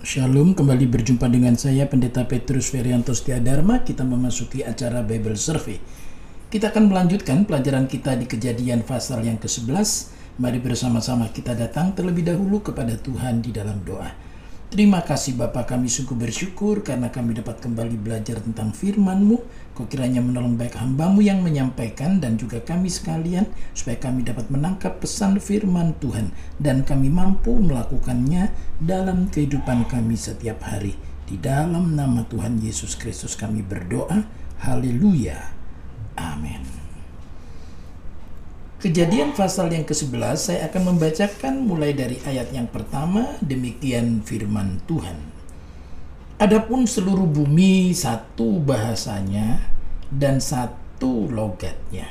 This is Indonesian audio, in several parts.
Shalom, kembali berjumpa dengan saya Pendeta Petrus Ferianto Setiadharma. Kita memasuki acara Bible Survey. Kita akan melanjutkan pelajaran kita di Kejadian pasal yang ke-11. Mari bersama-sama kita datang terlebih dahulu kepada Tuhan di dalam doa. Terima kasih Bapa, kami sungguh bersyukur karena kami dapat kembali belajar tentang firman-Mu. Kau kiranya menolong baik hamba-Mu yang menyampaikan dan juga kami sekalian, supaya kami dapat menangkap pesan firman Tuhan dan kami mampu melakukannya dalam kehidupan kami setiap hari. Di dalam nama Tuhan Yesus Kristus kami berdoa. Haleluya. Amin. Kejadian pasal yang ke-11 saya akan membacakan mulai dari ayat yang pertama. Demikian firman Tuhan. Adapun seluruh bumi satu bahasanya dan satu logatnya.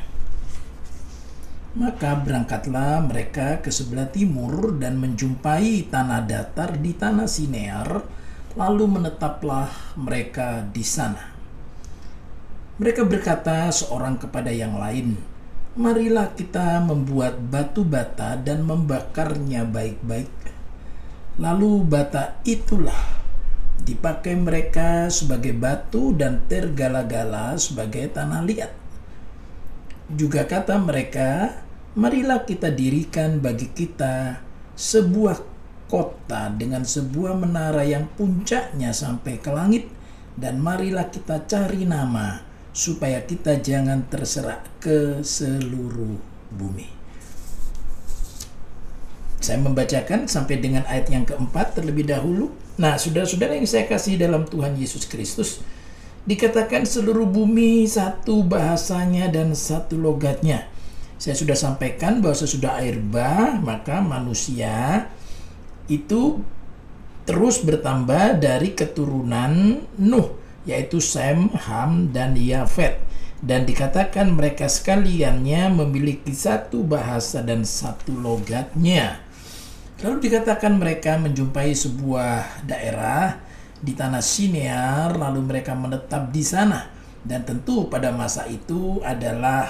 Maka berangkatlah mereka ke sebelah timur dan menjumpai tanah datar di tanah Sinear, lalu menetaplah mereka di sana. Mereka berkata seorang kepada yang lain, "Marilah kita membuat batu bata dan membakarnya baik-baik." Lalu bata itulah dipakai mereka sebagai batu dan tergala-gala sebagai tanah liat. Juga kata mereka, "Marilah kita dirikan bagi kita sebuah kota dengan sebuah menara yang puncaknya sampai ke langit, dan marilah kita cari nama supaya kita jangan terserak ke seluruh bumi." Saya membacakan sampai dengan ayat yang keempat terlebih dahulu. Nah, saudara-saudara yang saya kasih dalam Tuhan Yesus Kristus, dikatakan seluruh bumi satu bahasanya dan satu logatnya. Saya sudah sampaikan bahwa sesudah air bah, maka manusia itu terus bertambah dari keturunan Nuh, yaitu Sem, Ham, dan Yafet. Dan dikatakan mereka sekaliannya memiliki satu bahasa dan satu logatnya. Lalu dikatakan mereka menjumpai sebuah daerah di tanah Sinear, lalu mereka menetap di sana. Dan tentu pada masa itu adalah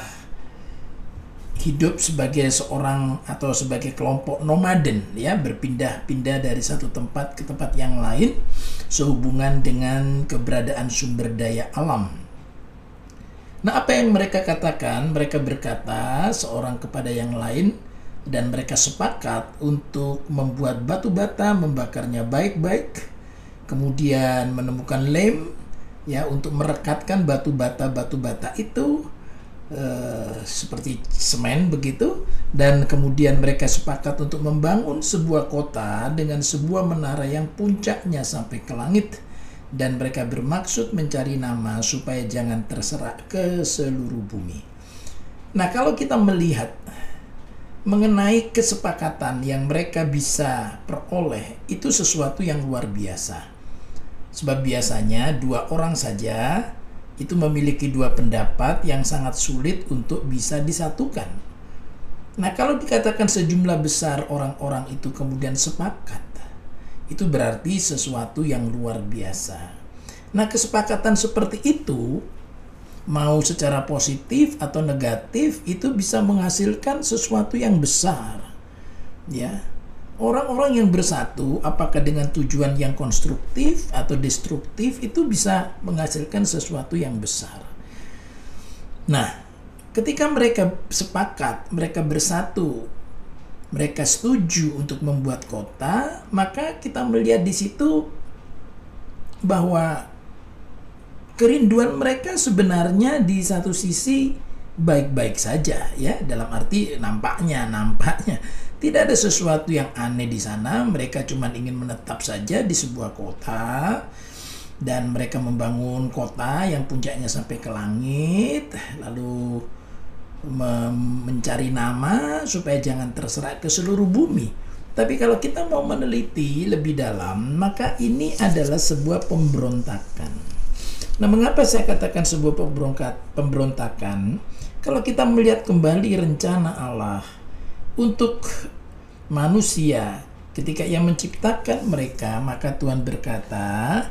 hidup sebagai seorang atau sebagai kelompok nomaden, ya, berpindah-pindah dari satu tempat ke tempat yang lain sehubungan dengan keberadaan sumber daya alam. Nah, apa yang mereka katakan? Mereka berkata seorang kepada yang lain, dan mereka sepakat untuk membuat batu bata, membakarnya baik-baik, kemudian menemukan lem, ya, untuk merekatkan batu bata itu seperti semen begitu, dan kemudian mereka sepakat untuk membangun sebuah kota dengan sebuah menara yang puncaknya sampai ke langit, dan mereka bermaksud mencari nama supaya jangan terserak ke seluruh bumi. Nah, kalau kita melihat mengenai kesepakatan yang mereka bisa peroleh, itu sesuatu yang luar biasa. Sebab biasanya dua orang saja itu memiliki dua pendapat yang sangat sulit untuk bisa disatukan. Nah, kalau dikatakan sejumlah besar orang-orang itu kemudian sepakat, itu berarti sesuatu yang luar biasa. Nah, kesepakatan seperti itu, mau secara positif atau negatif, itu bisa menghasilkan sesuatu yang besar. Ya. Orang-orang yang bersatu, apakah dengan tujuan yang konstruktif atau destruktif, itu bisa menghasilkan sesuatu yang besar. Nah, ketika mereka sepakat, mereka bersatu, mereka setuju untuk membuat kota, maka kita melihat di situ bahwa kerinduan mereka sebenarnya di satu sisi baik-baik saja, ya, dalam arti nampaknya tidak ada sesuatu yang aneh di sana. Mereka cuma ingin menetap saja di sebuah kota, dan mereka membangun kota yang puncaknya sampai ke langit, lalu mencari nama supaya jangan terserak ke seluruh bumi. Tapi kalau kita mau meneliti lebih dalam, maka ini adalah sebuah pemberontakan. Nah, mengapa saya katakan sebuah pemberontakan? Kalau kita melihat kembali rencana Allah untuk manusia ketika Ia menciptakan mereka, maka Tuhan berkata,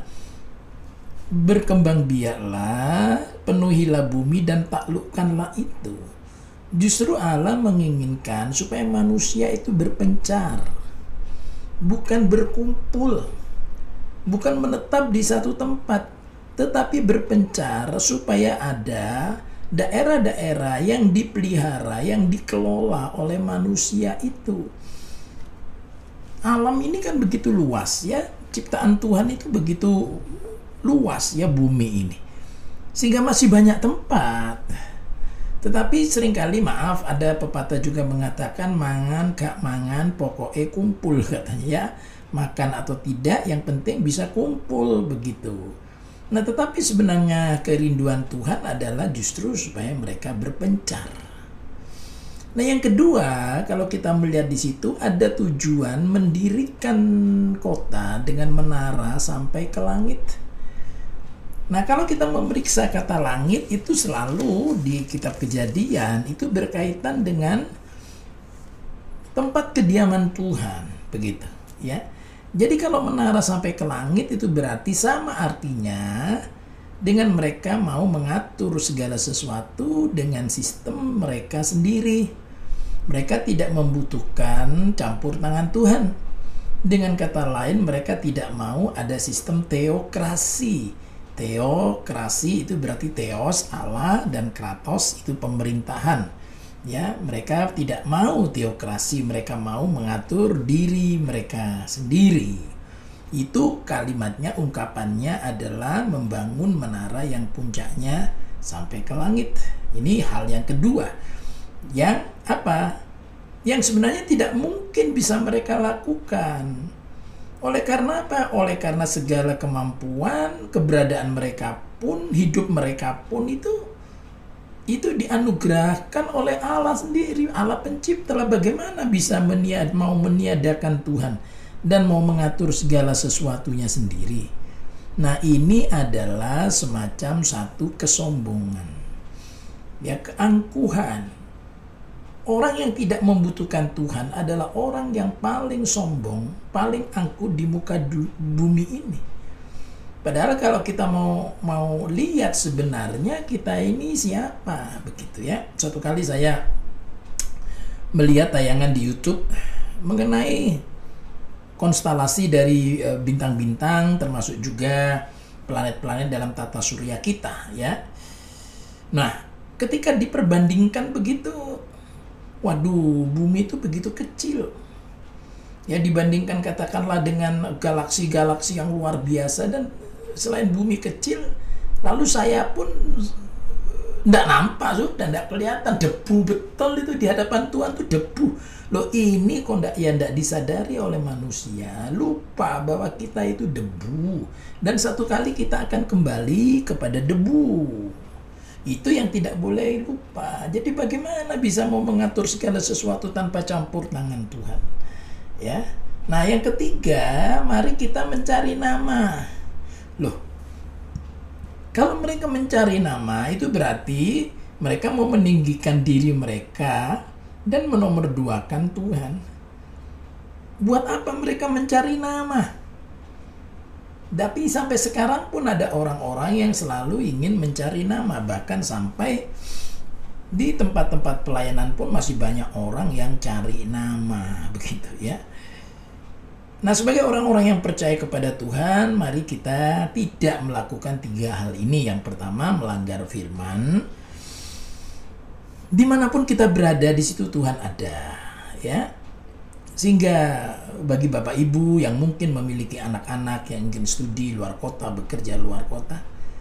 "Berkembang biaklah, penuhilah bumi dan taklukkanlah itu." Justru Allah menginginkan supaya manusia itu berpencar, bukan berkumpul. bukan menetap di satu tempat, tetapi berpencar supaya ada daerah-daerah yang dipelihara, yang dikelola oleh manusia itu. Alam ini kan begitu luas ya, ciptaan Tuhan itu begitu luas ya bumi ini. Sehingga masih banyak tempat. Tetapi seringkali maaf, ada pepatah juga mengatakan mangan gak mangan pokoknya kumpul katanya ya. Makan atau tidak yang penting bisa kumpul begitu. Nah tetapi sebenarnya kerinduan Tuhan adalah justru supaya mereka berpencar. Nah yang kedua, kalau kita melihat di situ ada tujuan mendirikan kota dengan menara sampai ke langit. Nah kalau kita memeriksa kata langit itu selalu di kitab Kejadian itu berkaitan dengan tempat kediaman Tuhan, begitu ya. Jadi kalau menara sampai ke langit itu berarti sama artinya dengan mereka mau mengatur segala sesuatu dengan sistem mereka sendiri. Mereka tidak membutuhkan campur tangan Tuhan. Dengan kata lain mereka tidak mau ada sistem teokrasi. Teokrasi itu berarti theos Allah dan kratos itu pemerintahan. Ya, mereka tidak mau teokrasi, mereka mau mengatur diri mereka sendiri. Itu kalimatnya, ungkapannya adalah membangun menara yang puncaknya sampai ke langit. Ini hal yang kedua. Yang apa? Yang sebenarnya tidak mungkin bisa mereka lakukan. Oleh karena apa? Oleh karena segala kemampuan, keberadaan mereka pun, hidup mereka pun itu dianugerahkan oleh Allah sendiri, Allah pencipta. Bagaimana bisa mau meniadakan Tuhan dan mau mengatur segala sesuatunya sendiri? Nah, ini adalah semacam satu kesombongan. Ya, keangkuhan. Orang yang tidak membutuhkan Tuhan adalah orang yang paling sombong, paling angkuh di muka bumi ini. Padahal kalau kita mau lihat sebenarnya kita ini siapa, begitu ya. Suatu kali saya melihat tayangan di YouTube mengenai konstelasi dari bintang-bintang, termasuk juga planet-planet dalam tata surya kita, ya. Nah, ketika diperbandingkan begitu, waduh, bumi itu begitu kecil. Ya, dibandingkan katakanlah dengan galaksi-galaksi yang luar biasa, dan selain bumi kecil, lalu saya pun tidak nampak, sudah tidak kelihatan, debu betul itu di hadapan Tuhan tuh debu. Loh, ini kok tidak disadari oleh manusia, lupa bahwa kita itu debu, dan satu kali kita akan kembali kepada debu. Itu yang tidak boleh lupa. Jadi bagaimana bisa mau mengatur segala sesuatu tanpa campur tangan Tuhan? Ya. Nah, yang ketiga, mari kita mencari nama. Loh, kalau mereka mencari nama, itu berarti mereka mau meninggikan diri mereka dan menomorduakan Tuhan. Buat apa mereka mencari nama? Tapi sampai sekarang pun ada orang-orang yang selalu ingin mencari nama. Bahkan sampai di tempat-tempat pelayanan pun masih banyak orang yang cari nama, begitu ya. Nah, sebagai orang-orang yang percaya kepada Tuhan, mari kita tidak melakukan 3 hal ini. Yang pertama, melanggar firman. Dimanapun kita berada, di situ Tuhan ada, ya. Sehingga bagi Bapak Ibu yang mungkin memiliki anak-anak yang ingin studi luar kota, bekerja luar kota,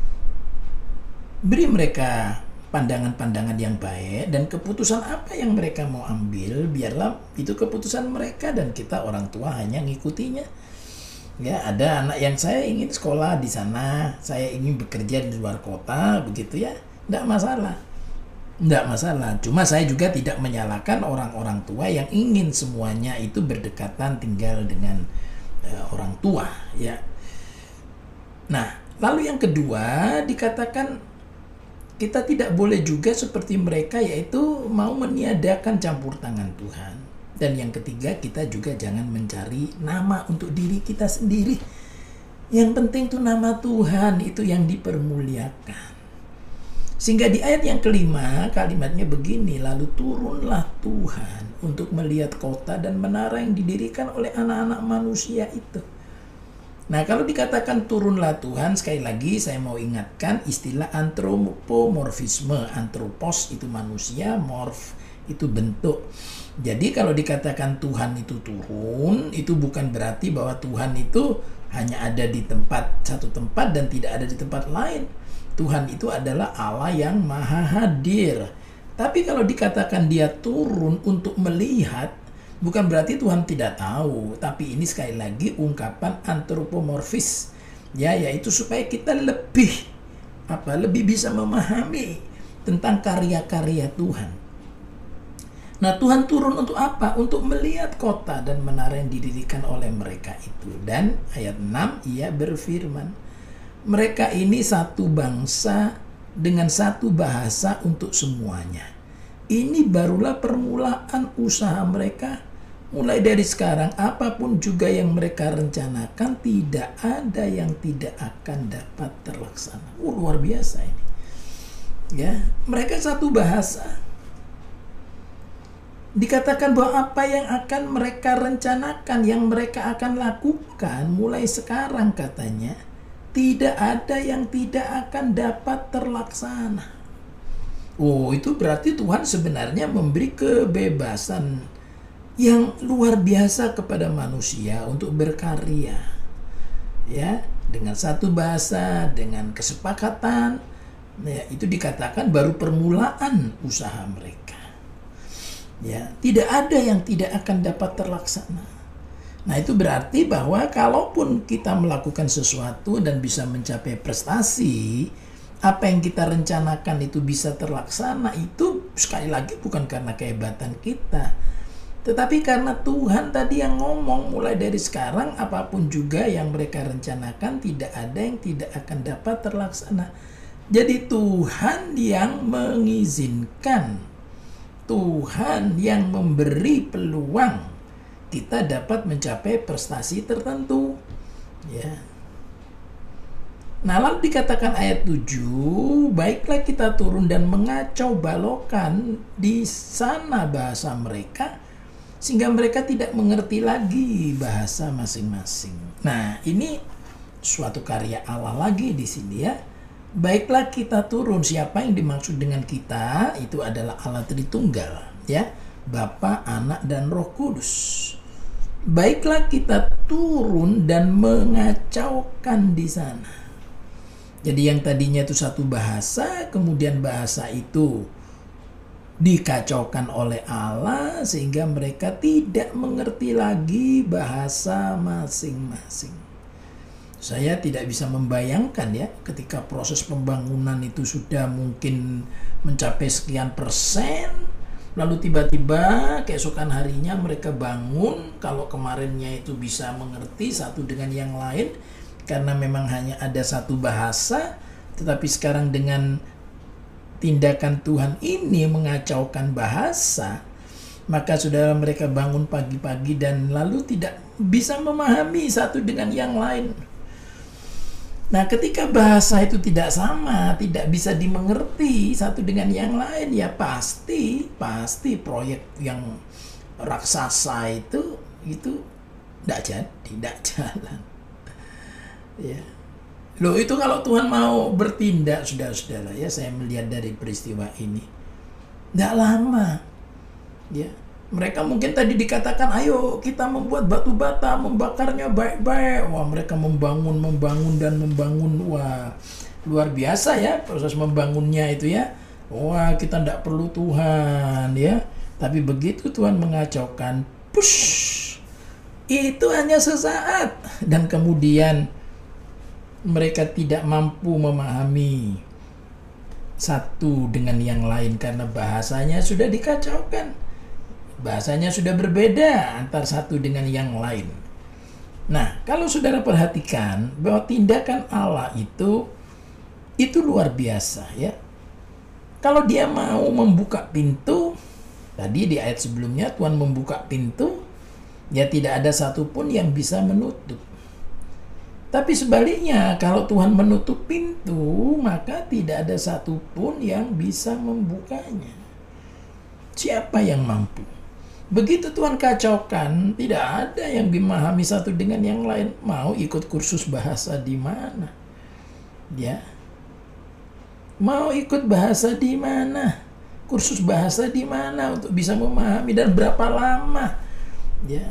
beri mereka pandangan-pandangan yang baik, dan keputusan apa yang mereka mau ambil, biarlah itu keputusan mereka dan kita orang tua hanya ngikutinya. Ya, ada anak yang saya ingin sekolah di sana, saya ingin bekerja di luar kota, begitu ya, tidak masalah. Tidak masalah, cuma saya juga tidak menyalahkan orang-orang tua yang ingin semuanya itu berdekatan tinggal dengan orang tua, ya. Nah, lalu yang kedua dikatakan kita tidak boleh juga seperti mereka, yaitu mau meniadakan campur tangan Tuhan. Dan yang ketiga, kita juga jangan mencari nama untuk diri kita sendiri. Yang penting tuh nama Tuhan itu yang dipermuliakan. Sehingga di ayat yang kelima kalimatnya begini, lalu turunlah Tuhan untuk melihat kota dan menara yang didirikan oleh anak-anak manusia itu. Nah, kalau dikatakan turunlah Tuhan, sekali lagi saya mau ingatkan istilah antropomorfisme. Antropos itu manusia, morf itu bentuk. Jadi kalau dikatakan Tuhan itu turun, itu bukan berarti bahwa Tuhan itu hanya ada di satu tempat dan tidak ada di tempat lain. Tuhan itu adalah Allah yang maha hadir. Tapi kalau dikatakan dia turun untuk melihat, bukan berarti Tuhan tidak tahu, tapi ini sekali lagi ungkapan antropomorfis, ya, yaitu supaya kita lebih bisa memahami tentang karya-karya Tuhan. Nah, Tuhan turun untuk apa? Untuk melihat kota dan menara yang didirikan oleh mereka itu. Dan ayat 6, ia berfirman, mereka ini satu bangsa dengan satu bahasa untuk semuanya. Ini barulah permulaan usaha mereka. Mulai dari sekarang, apapun juga yang mereka rencanakan, tidak ada yang tidak akan dapat terlaksana. Luar biasa ini. Ya, mereka satu bahasa. Dikatakan bahwa apa yang akan mereka rencanakan, yang mereka akan lakukan mulai sekarang katanya, tidak ada yang tidak akan dapat terlaksana. Oh, itu berarti Tuhan sebenarnya memberi kebebasan yang luar biasa kepada manusia untuk berkarya. Ya, dengan satu bahasa, dengan kesepakatan, ya, itu dikatakan baru permulaan usaha mereka. Ya, tidak ada yang tidak akan dapat terlaksana. Nah, itu berarti bahwa kalaupun kita melakukan sesuatu dan bisa mencapai prestasi, apa yang kita rencanakan itu bisa terlaksana, itu sekali lagi bukan karena kehebatan kita, tetapi karena Tuhan tadi yang ngomong mulai dari sekarang apapun juga yang mereka rencanakan, tidak ada yang tidak akan dapat terlaksana. Jadi Tuhan yang mengizinkan, Tuhan yang memberi peluang kita dapat mencapai prestasi tertentu, ya. Nah, lalu dikatakan ayat 7, baiklah kita turun dan mengacau balokan di sana bahasa mereka, sehingga mereka tidak mengerti lagi bahasa masing-masing. Nah, ini suatu karya Allah lagi di sini, ya. Baiklah kita turun. Siapa yang dimaksud dengan kita? Itu adalah Allah Tritunggal, ya, Bapa, Anak, dan Roh Kudus. Baiklah kita turun dan mengacaukan di sana. Jadi yang tadinya itu satu bahasa, kemudian bahasa itu dikacaukan oleh Allah sehingga mereka tidak mengerti lagi bahasa masing-masing. Saya tidak bisa membayangkan, ya, ketika proses pembangunan itu sudah mungkin mencapai sekian persen, lalu tiba-tiba keesokan harinya mereka bangun, kalau kemarinnya itu bisa mengerti satu dengan yang lain, karena memang hanya ada satu bahasa, tetapi sekarang dengan tindakan Tuhan ini mengacaukan bahasa, maka saudara mereka bangun pagi-pagi dan lalu tidak bisa memahami satu dengan yang lain. Nah, ketika bahasa itu tidak sama, tidak bisa dimengerti satu dengan yang lain, ya pasti proyek yang raksasa itu tidak jalan. Ya. Loh, itu kalau Tuhan mau bertindak, saudara-saudara, ya, saya melihat dari peristiwa ini, tidak lama, ya. Mereka mungkin tadi dikatakan, ayo kita membuat batu bata, membakarnya baik-baik. Wah, mereka membangun. Wah, luar biasa, ya, proses membangunnya itu, ya. Wah, kita tidak perlu Tuhan, ya. Tapi begitu Tuhan mengacaukan, push, itu hanya sesaat. Dan kemudian mereka tidak mampu memahami satu dengan yang lain karena bahasanya sudah dikacaukan. Bahasanya sudah berbeda antar satu dengan yang lain. Nah, kalau saudara perhatikan bahwa tindakan Allah itu luar biasa, ya. Kalau dia mau membuka pintu, tadi di ayat sebelumnya Tuhan membuka pintu, ya tidak ada satupun yang bisa menutup. Tapi sebaliknya, kalau Tuhan menutup pintu, maka tidak ada satupun yang bisa membukanya. Siapa yang mampu? Begitu Tuhan kacaukan, tidak ada yang memahami satu dengan yang lain. Mau ikut kursus bahasa di mana? Ya. Mau ikut bahasa di mana? Kursus bahasa di mana untuk bisa memahami dan berapa lama? Ya.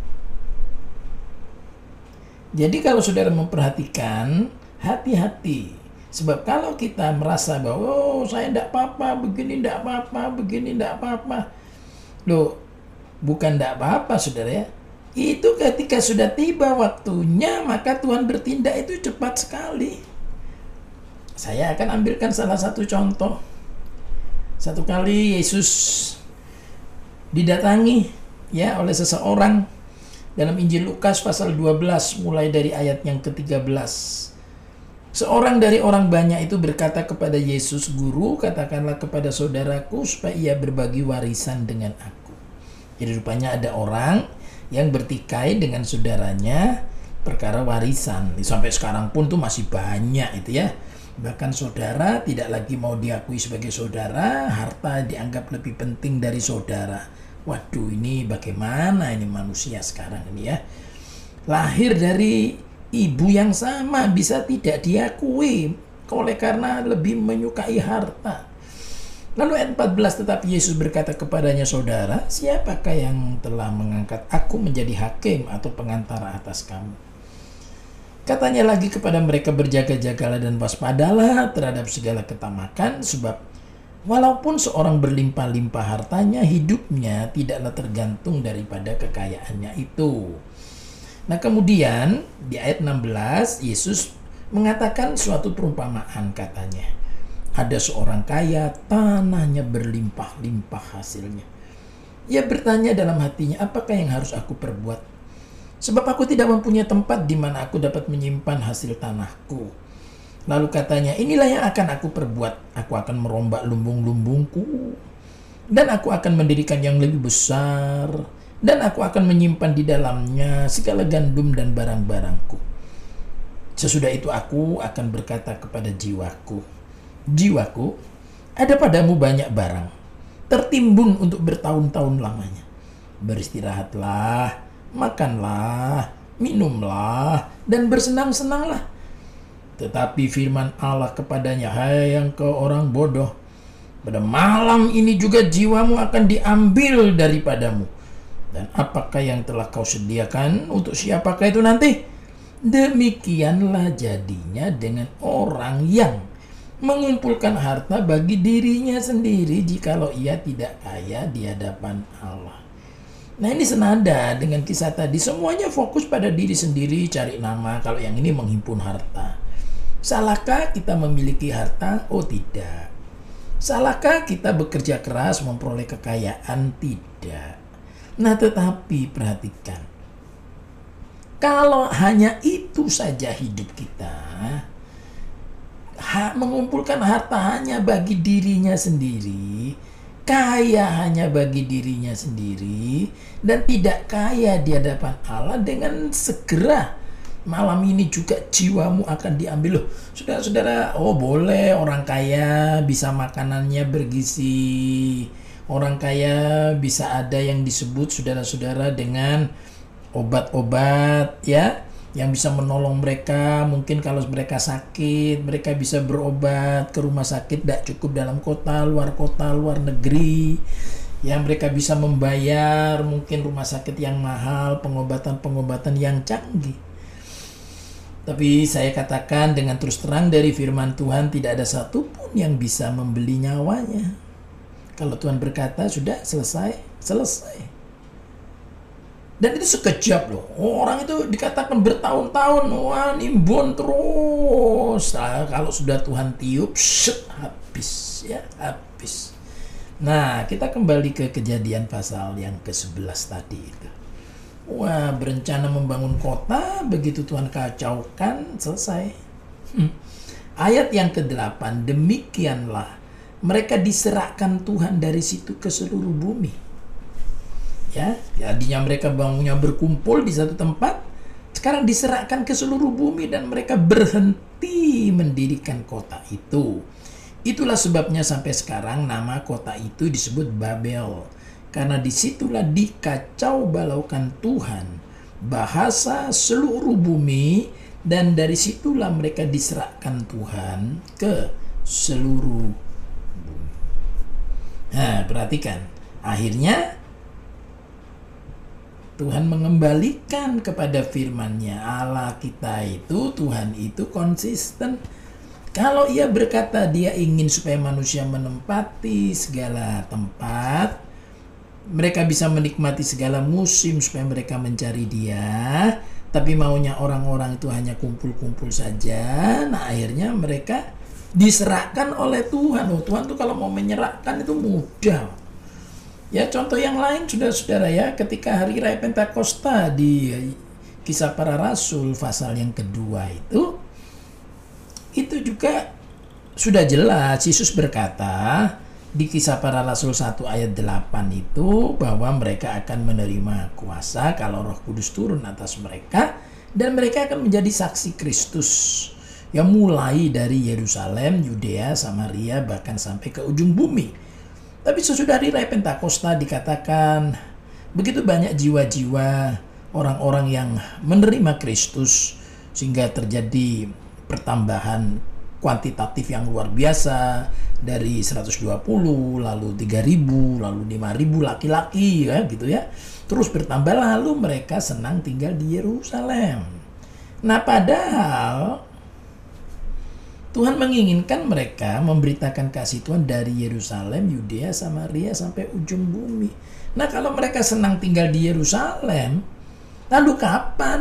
Jadi kalau saudara memperhatikan, hati-hati. Sebab kalau kita merasa bahwa saya tidak apa-apa, begini tidak apa-apa, begini tidak apa-apa. Loh, bukan tidak apa-apa saudara ya. Itu ketika sudah tiba waktunya, maka Tuhan bertindak itu cepat sekali. Saya akan ambilkan salah satu contoh. Satu kali Yesus didatangi ya oleh seseorang dalam Injil Lukas pasal 12 mulai dari ayat yang ke-13. Seorang dari orang banyak itu berkata kepada Yesus, "Guru, katakanlah kepada saudaraku supaya ia berbagi warisan dengan aku." Jadi rupanya ada orang yang bertikai dengan saudaranya perkara warisan. Sampai sekarang pun tuh masih banyak itu ya. Bahkan saudara tidak lagi mau diakui sebagai saudara, harta dianggap lebih penting dari saudara. Waduh, ini bagaimana ini manusia sekarang ini ya. Lahir dari ibu yang sama bisa tidak diakui oleh karena lebih menyukai harta. Lalu ayat 14, tetapi Yesus berkata kepadanya, "Saudara, siapakah yang telah mengangkat aku menjadi hakim atau pengantara atas kamu?" Katanya lagi kepada mereka, "Berjaga-jagalah dan waspadalah terhadap segala ketamakan, sebab walaupun seorang berlimpah-limpah hartanya, hidupnya tidaklah tergantung daripada kekayaannya itu." Nah kemudian di ayat 16 Yesus mengatakan suatu perumpamaan, katanya. Ada seorang kaya, tanahnya berlimpah-limpah hasilnya. Ia bertanya dalam hatinya, "Apakah yang harus aku perbuat? Sebab aku tidak mempunyai tempat di mana aku dapat menyimpan hasil tanahku." Lalu katanya, "Inilah yang akan aku perbuat. Aku akan merombak lumbung-lumbungku, dan aku akan mendirikan yang lebih besar, dan aku akan menyimpan di dalamnya segala gandum dan barang-barangku. Sesudah itu aku akan berkata kepada jiwaku, 'Jiwaku, ada padamu banyak barang, tertimbun untuk bertahun-tahun lamanya. Beristirahatlah, makanlah, minumlah, dan bersenang-senanglah.' Tetapi firman Allah kepadanya, 'Hai yang kau orang bodoh, pada malam ini juga jiwamu akan diambil daripadamu. Dan apakah yang telah kau sediakan untuk siapakah itu nanti? Demikianlah jadinya dengan orang yang mengumpulkan harta bagi dirinya sendiri jikalau ia tidak kaya di hadapan Allah.'" Nah ini senada dengan kisah tadi. Semuanya fokus pada diri sendiri, cari nama. Kalau yang ini menghimpun harta. Salahkah kita memiliki harta? Oh tidak. Salahkah kita bekerja keras memperoleh kekayaan? Tidak. Nah tetapi perhatikan. Kalau hanya itu saja hidup kita, mengumpulkan harta hanya bagi dirinya sendiri, kaya hanya bagi dirinya sendiri, dan tidak kaya di hadapan Allah, dengan segera malam ini juga jiwamu akan diambil. Loh, saudara-saudara, oh boleh orang kaya bisa makanannya bergizi, orang kaya bisa ada yang disebut saudara-saudara dengan obat-obat ya, yang bisa menolong mereka. Mungkin kalau mereka sakit, mereka bisa berobat ke rumah sakit tidak cukup dalam kota, luar negeri. Yang mereka bisa membayar mungkin rumah sakit yang mahal, pengobatan-pengobatan yang canggih. Tapi saya katakan dengan terus terang dari firman Tuhan, tidak ada satupun yang bisa membeli nyawanya. Kalau Tuhan berkata, sudah selesai. Dan itu sekejap loh. Orang itu dikatakan bertahun-tahun, wah nimbun terus. Nah, kalau sudah Tuhan tiup, habis ya, habis. Nah, kita kembali ke Kejadian pasal yang ke-11 tadi itu. Wah, berencana membangun kota, begitu Tuhan kacaukan, selesai. Ayat yang ke-8, demikianlah mereka diserahkan Tuhan dari situ ke seluruh bumi. Ya, jadinya mereka bangunnya berkumpul di satu tempat, sekarang diserahkan ke seluruh bumi dan mereka berhenti mendirikan kota itu. Itulah sebabnya sampai sekarang nama kota itu disebut Babel, karena disitulah dikacau balaukan Tuhan bahasa seluruh bumi, dan dari situlah mereka diserahkan Tuhan ke seluruh bumi. Nah, perhatikan, akhirnya Tuhan mengembalikan kepada firman-Nya. Allah kita itu, Tuhan itu konsisten. Kalau Ia berkata Dia ingin supaya manusia menempati segala tempat, mereka bisa menikmati segala musim supaya mereka mencari Dia, tapi maunya orang-orang itu hanya kumpul-kumpul saja. Nah, akhirnya mereka diserahkan oleh Tuhan. Oh, Tuhan tuh kalau mau menyerahkan itu mudah. Ya, contoh yang lain saudara-saudara ya, ketika hari raya Pentakosta di Kisah Para Rasul pasal yang kedua itu juga sudah jelas Yesus berkata di Kisah Para Rasul 1 ayat 8 itu bahwa mereka akan menerima kuasa kalau Roh Kudus turun atas mereka, dan mereka akan menjadi saksi Kristus yang mulai dari Yerusalem, Yudea, Samaria, bahkan sampai ke ujung bumi. Tapi sesudah hari raya Pentakosta dikatakan begitu banyak jiwa-jiwa orang-orang yang menerima Kristus sehingga terjadi pertambahan kuantitatif yang luar biasa, dari 120 lalu 3.000 lalu 5.000 laki-laki ya gitu ya, terus bertambah, lalu mereka senang tinggal di Yerusalem. Nah, padahal Tuhan menginginkan mereka memberitakan kasih Tuhan dari Yerusalem, Yudea, Samaria sampai ujung bumi. Nah, kalau mereka senang tinggal di Yerusalem, lalu kapan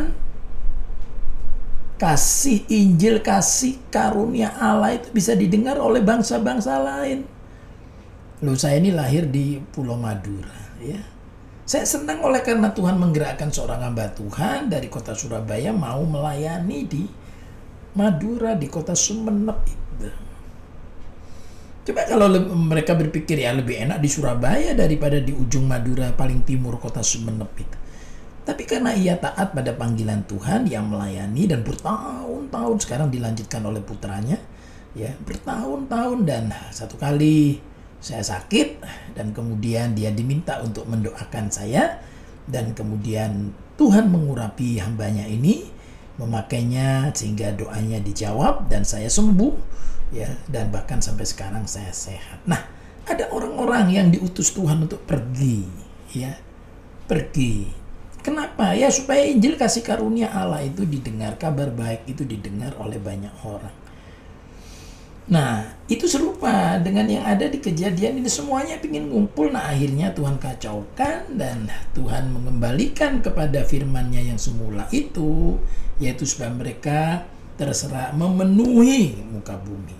kasih Injil, kasih karunia Allah itu bisa didengar oleh bangsa-bangsa lain? Loh, saya ini lahir di Pulau Madura ya. Saya senang oleh karena Tuhan menggerakkan seorang hamba Tuhan dari kota Surabaya mau melayani di Madura, di kota Sumeneb itu. Coba kalau mereka berpikir ya lebih enak di Surabaya daripada di ujung Madura paling timur kota Sumeneb itu. Tapi karena ia taat pada panggilan Tuhan, ia melayani dan bertahun-tahun, sekarang dilanjutkan oleh putranya ya, bertahun-tahun. Dan satu kali saya sakit dan kemudian dia diminta untuk mendoakan saya, dan kemudian Tuhan mengurapi hambanya ini, memakainya sehingga doanya dijawab dan saya sembuh ya, dan bahkan sampai sekarang saya sehat. Nah, ada orang-orang yang diutus Tuhan untuk pergi ya, pergi. Kenapa? Ya supaya Injil kasih karunia Allah itu didengar, kabar baik itu didengar oleh banyak orang. Nah, itu serupa dengan yang ada di Kejadian ini, semuanya ingin ngumpul. Nah, akhirnya Tuhan kacaukan dan Tuhan mengembalikan kepada firman-Nya yang semula itu, yaitu supaya mereka terserah memenuhi muka bumi.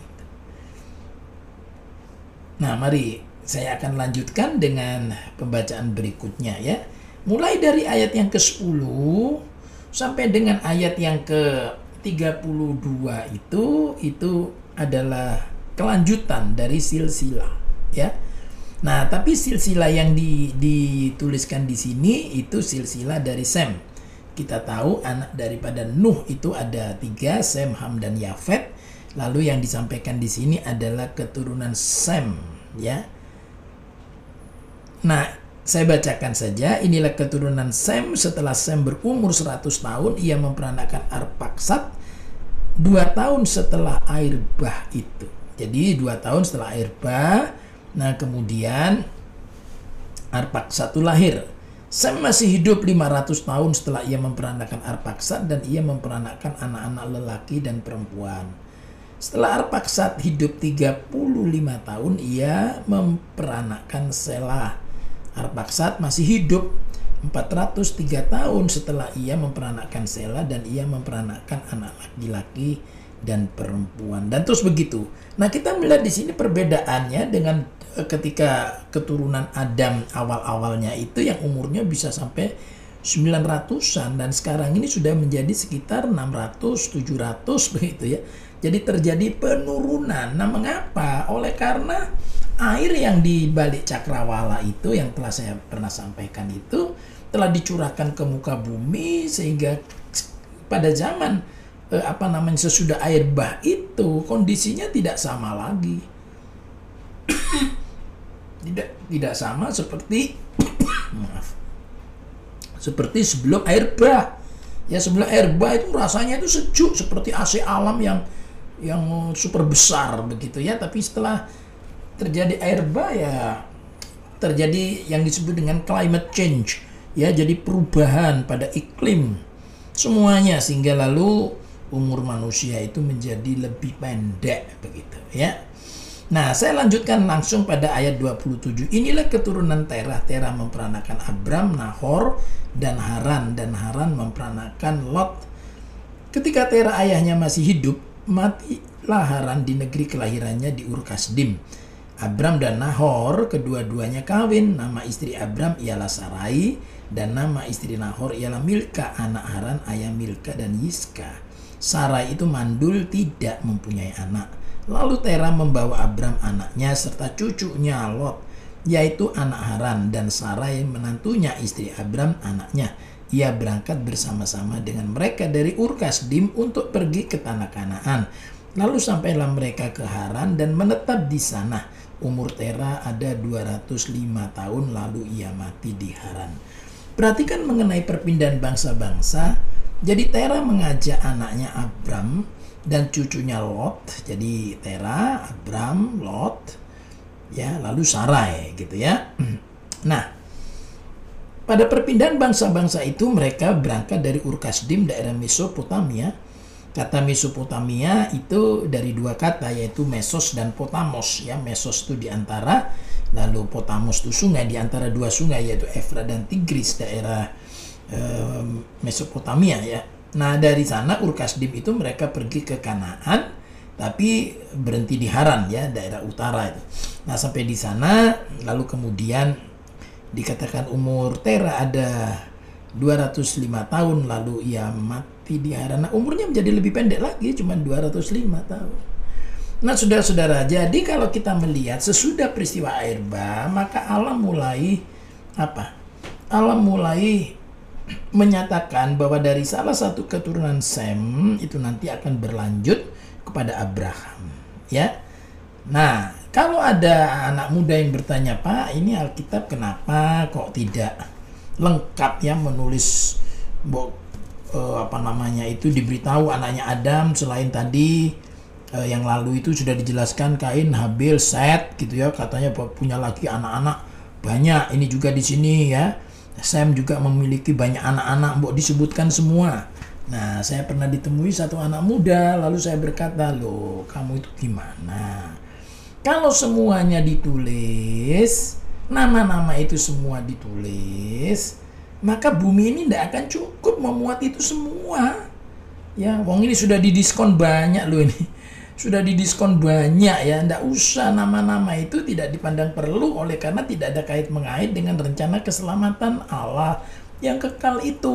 Nah, mari saya akan lanjutkan dengan pembacaan berikutnya ya. Mulai dari ayat yang ke-10 sampai dengan ayat yang ke-32 itu adalah kelanjutan dari silsilah ya. Nah, tapi silsilah yang dituliskan di sini itu silsilah dari Sem. Kita tahu anak daripada Nuh itu ada 3, Sem, Ham, dan Yafet. Lalu yang disampaikan di sini adalah keturunan Sem ya. Nah, saya bacakan saja. Inilah keturunan Sem. Setelah Sem berumur 100 tahun, ia memperanakan Arpaksad 2 tahun setelah air bah itu. Jadi 2 tahun setelah air bah. Nah, kemudian Arpaksad itu lahir. Sem masih hidup 500 tahun setelah ia memperanakan Arpaksad, dan ia memperanakan anak-anak lelaki dan perempuan. Setelah Arpaksad hidup 35 tahun, ia memperanakan Selah. Arpaksad masih hidup 403 tahun setelah ia memperanakan Selah, dan ia memperanakan anak laki-laki dan perempuan, dan terus begitu. Nah, kita melihat di sini perbedaannya dengan ketika keturunan Adam awal-awalnya itu yang umurnya bisa sampai 900-an, dan sekarang ini sudah menjadi sekitar 600-700 begitu ya. Jadi terjadi penurunan. Nah, mengapa? Oleh karena air yang di balik cakrawala itu yang telah saya pernah sampaikan itu telah dicurahkan ke muka bumi, sehingga pada zaman sesudah air bah itu kondisinya tidak sama lagi. tidak sama seperti Seperti sebelum air bah. Ya, sebelum air bah itu rasanya itu sejuk seperti AC alam yang super besar begitu ya. Tapi setelah terjadi air bah ya terjadi yang disebut dengan climate change. Ya, jadi perubahan pada iklim semuanya, sehingga lalu umur manusia itu menjadi lebih pendek begitu ya. Nah, saya lanjutkan langsung pada ayat 27. Inilah keturunan Terah. Terah memperanakan Abram, Nahor, dan Haran memperanakan Lot. Ketika Terah ayahnya masih hidup, matilah Haran di negeri kelahirannya di Ur Kasdim. Abram dan Nahor kedua-duanya kawin. Nama istri Abram ialah Sarai, dan nama istri Nahor ialah Milka. Anak Haran ayah Milka dan Yiska. Sarai itu mandul, tidak mempunyai anak. Lalu Terah membawa Abram anaknya serta cucunya Lot, yaitu anak Haran, dan Sarai menantunya istri Abram anaknya. Ia berangkat bersama-sama dengan mereka dari Ur Kasdim untuk pergi ke tanah Kanaan. Lalu sampailah mereka ke Haran dan menetap di sana. Umur Terah ada 205 tahun, lalu ia mati di Haran. Perhatikan mengenai perpindahan bangsa-bangsa. Jadi Terah mengajak anaknya Abram dan cucunya Lot. Jadi Terah, Abram, Lot, ya, lalu Sarai gitu ya. Nah, pada perpindahan bangsa-bangsa itu mereka berangkat dari Ur Kasdim, daerah Mesopotamia. Kata Mesopotamia itu dari dua kata, yaitu Mesos dan Potamos ya. Mesos itu di antara, lalu Potamos itu sungai di antara dua sungai, yaitu Efrat dan Tigris, daerah Mesopotamia ya. Nah, dari sana Ur Kasdim itu mereka pergi ke Kanaan, tapi berhenti di Haran ya, daerah utara itu. Nah, sampai di sana lalu kemudian dikatakan umur Terah ada 205 tahun, lalu ia mati di Haran. Nah, umurnya menjadi lebih pendek lagi, cuma 205 tahun. Nah, saudara-saudara, jadi kalau kita melihat sesudah peristiwa air bah, maka Allah mulai apa? Allah mulai menyatakan bahwa dari salah satu keturunan Sem itu nanti akan berlanjut kepada Abraham ya. Nah, kalau ada anak muda yang bertanya, Pak, ini Alkitab kenapa kok tidak lengkap ya menulis itu diberitahu anaknya Adam, selain tadi yang lalu itu sudah dijelaskan Kain, Habil, Set gitu ya, katanya punya lagi anak-anak banyak. Ini juga di sini ya, Sem juga memiliki banyak anak-anak, disebutkan semua. Nah, saya pernah ditemui satu anak muda, lalu saya berkata, loh, kamu itu gimana? Kalau semuanya ditulis, nama-nama itu semua ditulis, maka bumi ini tidak akan cukup memuat itu semua. Ya, wong ini sudah didiskon banyak loh ini. Sudah didiskon banyak ya, tidak usah, nama-nama itu tidak dipandang perlu oleh karena tidak ada kait mengait dengan rencana keselamatan Allah yang kekal itu.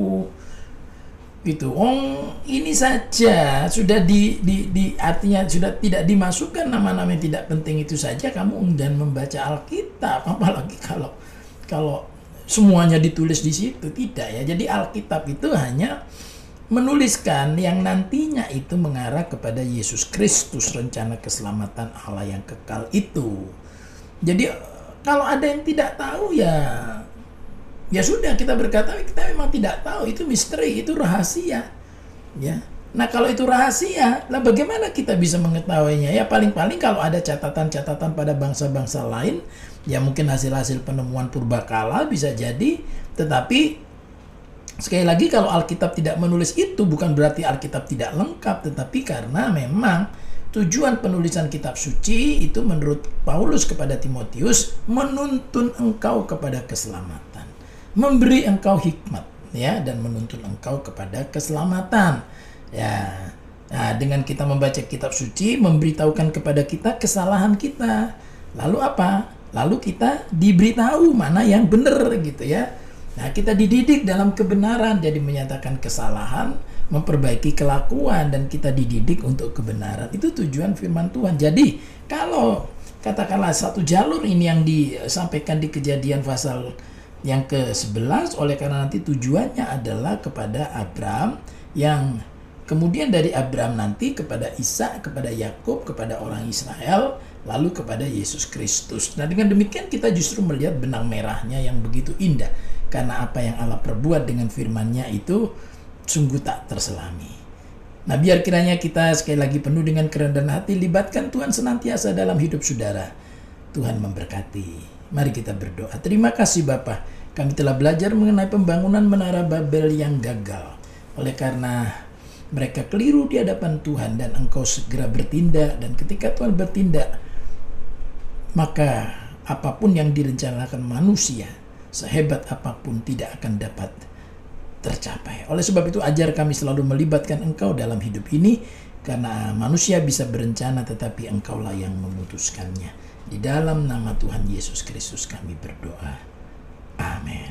Gitu. Ini saja sudah artinya sudah tidak dimasukkan nama-nama yang tidak penting itu saja kamu enggan membaca Alkitab, apalagi kalau semuanya ditulis di situ. Tidak ya. Jadi Alkitab itu hanya menuliskan yang nantinya itu mengarah kepada Yesus Kristus, rencana keselamatan Allah yang kekal itu. Jadi kalau ada yang tidak tahu ya sudah, kita berkata kita memang tidak tahu, itu misteri, itu rahasia ya. Nah, kalau itu rahasia, lah bagaimana kita bisa mengetahuinya? Ya paling-paling kalau ada catatan-catatan pada bangsa-bangsa lain, ya mungkin hasil-hasil penemuan purbakala bisa jadi. Tetapi sekali lagi, kalau Alkitab tidak menulis itu bukan berarti Alkitab tidak lengkap, tetapi karena memang tujuan penulisan kitab suci itu menurut Paulus kepada Timotius menuntun engkau kepada keselamatan, memberi engkau hikmat ya, dan menuntun engkau kepada keselamatan ya. Nah, dengan kita membaca kitab suci memberitahukan kepada kita kesalahan kita, lalu apa? Lalu kita diberitahu mana yang benar gitu ya. Nah, kita dididik dalam kebenaran, jadi menyatakan kesalahan, memperbaiki kelakuan, dan kita dididik untuk kebenaran. Itu tujuan firman Tuhan. Jadi, kalau katakanlah satu jalur ini yang disampaikan di Kejadian pasal yang ke-11, oleh karena nanti tujuannya adalah kepada Abram, yang kemudian dari Abram nanti kepada Ishak, kepada Yakub, kepada orang Israel, lalu kepada Yesus Kristus. Nah, dengan demikian kita justru melihat benang merahnya yang begitu indah, karena apa yang Allah perbuat dengan firman-Nya itu sungguh tak terselami. Nah, biar kiranya kita sekali lagi penuh dengan kerendahan hati, libatkan Tuhan senantiasa dalam hidup saudara. Tuhan memberkati. Mari kita berdoa. Terima kasih Bapa, kami telah belajar mengenai pembangunan Menara Babel yang gagal. Oleh karena mereka keliru di hadapan Tuhan dan Engkau segera bertindak, dan ketika Tuhan bertindak, maka apapun yang direncanakan manusia, sehebat apapun tidak akan dapat tercapai. Oleh sebab itu ajar kami selalu melibatkan Engkau dalam hidup ini, karena manusia bisa berencana tetapi Engkaulah yang memutuskannya. Di dalam nama Tuhan Yesus Kristus kami berdoa. Amin.